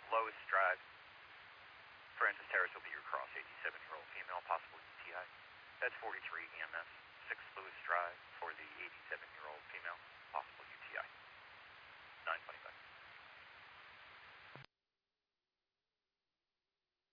Lowest Drive. Francis Terrace will be your cross, 87-year-old female, possible UTI. That's 43 EMS, 6 Lewis Drive, 43.